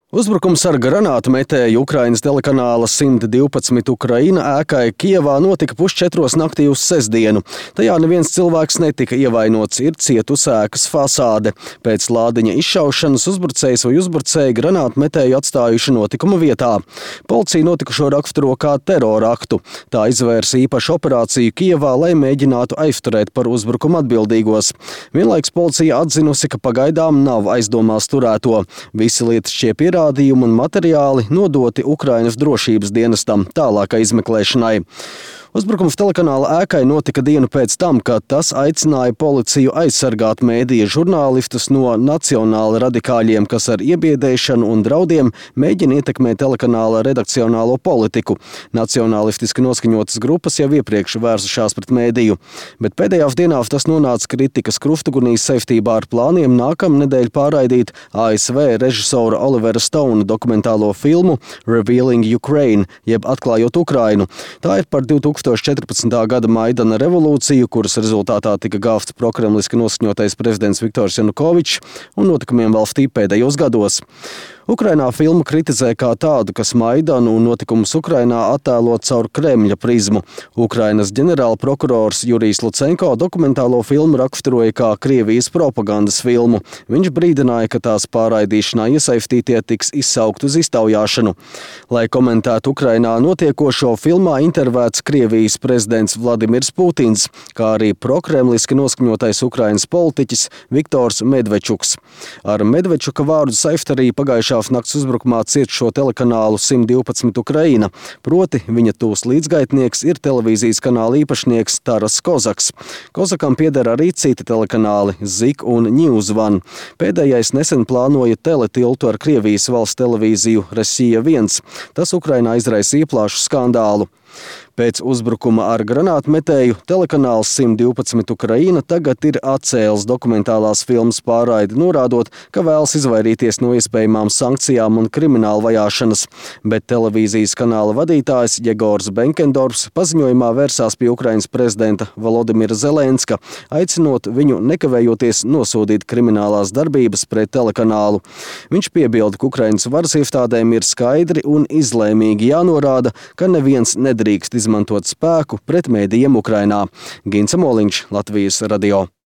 Uzbrukums ar granātu metēju Ukrainas telekanāla 112 Ukraina ēkai Kijevā notika 3:30 naktī uz sestdienu. Tajā neviens cilvēks netika ievainots, ir cietusi ēkas fasāde. Pēc lādiņa izšaušanas uzbrucējs vai uzbrucēji granātu metēju atstājuši notikuma vietā. Policija notikušo raksturo kā teroraktu. Tā izvērsa īpašu operāciju Kijevā, lai mēģinātu aizturēt par uzbrukumu atbildīgos. Vienlaiks policija atzinusi, ka pagaidām nav aizdomās turēto. Visi lietas šķie pierādījumi un materiāli nodoti Ukrainas drošības dienestam tālākai izmeklēšanai. Uzbrukums telekanāla ēkai notika dienu pēc tam, kad tas aicināja policiju aizsargāt mēdīju žurnālistus no nacionāli radikāļiem, kas ar iebiedēšanu un draudiem mēģina ietekmēt telekanāla redakcionālo politiku. Nacionālistiski noskaņotas grupas jau iepriekš vērsušās pret mēdīju, bet pēdējās dienās tas nonāca kritikas krustugunīs saistībā ar plāniem nākamnedēļ pārraidīt ASV režisora Olivera Stona dokumentālo filmu Revealing Ukraine, jeb Atklājot Ukrainu. Tā ir par 2014. gada Maidana revolūciju, kuras rezultātā tika gāvts prokremliski noskaņotais prezidents Viktors Janukovičs un notikumiem valstī pēdējos gados. Ukrainā filmu kritizē kā tādu, kas Maidanu un notikumus Ukrainā attēlo caur Kremļa prizmu. Ukrainas ģenerālprokurors Jurijs Lucenko dokumentālo filmu raksturoja kā Krievijas propagandas filmu. Viņš brīdināja, ka tās pārraidīšanā iesaistītie tiks izsaukt uz iztaujāšanu. Lai komentētu Ukrainā notiekošo, filmā intervēts Krievijas prezidents Vladimirs Putins, kā arī prokremliski noskaņotais Ukrainas politiķis Viktors Medvečuks. Ar Medvečuka vārdu saist arī pagājušā nakts uzbrukumā ciet šo telekanālu 112 Ukraina, proti viņa tūs līdzgaitnieks ir televīzijas kanāla īpašnieks Taras Kozaks. Kozakam pieder arī citi telekanāli Zik un News One. Pēdējais nesen plānoja teletiltu ar Krievijas valsts televīziju Resija 1. Tas Ukrainā izraisīja plašu skandālu. Pēc uzbrukuma ar granātmetēju telekanāls 112 Ukraina tagad ir atcēlis dokumentālās filmas pārraidi, norādot, ka vēlas izvairīties no iespējamām sankcijām un krimināla vajāšanas, bet televīzijas kanāla vadītājs Jegors Benkendorfs paziņojumā vērsās pie Ukrainas prezidenta Volodimira Zelenska, aicinot viņu nekavējoties nosodīt kriminālās darbības pret telekanālu. Viņš piebilda, ka Ukrainas varas iestādēm ir skaidri un izlēmīgi jānorāda, ka neviens nedrīkst izmantot spēku pret mēdījiem Ukrainā. Gints Moliņš, Latvijas radio.